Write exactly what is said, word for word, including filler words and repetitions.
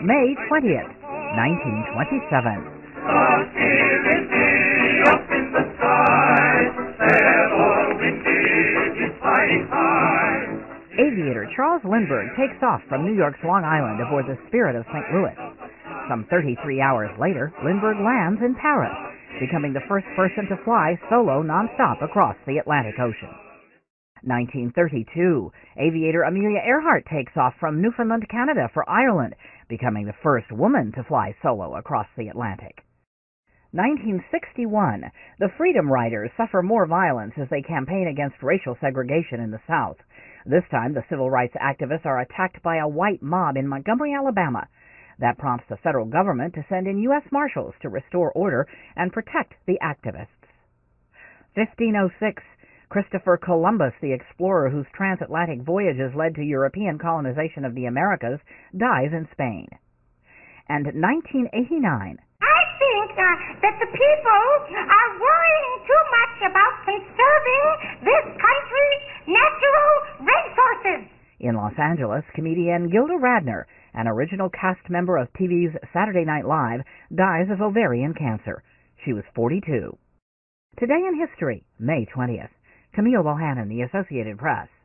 May twentieth, nineteen twenty-seven. The spirit be up in the sky, ever windy is flying high. Aviator Charles Lindbergh takes off from New York's Long Island aboard the Spirit of Saint Louis. Some thirty-three hours later, Lindbergh lands in Paris, becoming the first person to fly solo nonstop across the Atlantic Ocean. nineteen thirty-two, aviator Amelia Earhart takes off from Newfoundland, Canada for Ireland, becoming the first woman to fly solo across the Atlantic. nineteen sixty-one, the Freedom Riders suffer more violence as they campaign against racial segregation in the South. This time, the civil rights activists are attacked by a white mob in Montgomery, Alabama. That prompts the federal government to send in U S Marshals to restore order and protect the activists. fifteen oh six, Christopher Columbus, the explorer whose transatlantic voyages led to European colonization of the Americas, dies in Spain. And nineteen eighty-nine. I think uh, that the people are worrying too much about conserving this country's natural resources. In Los Angeles, comedian Gilda Radner, an original cast member of T V's Saturday Night Live, dies of ovarian cancer. She was forty-two. Today in History, May twentieth. Camille Bohannon, The Associated Press.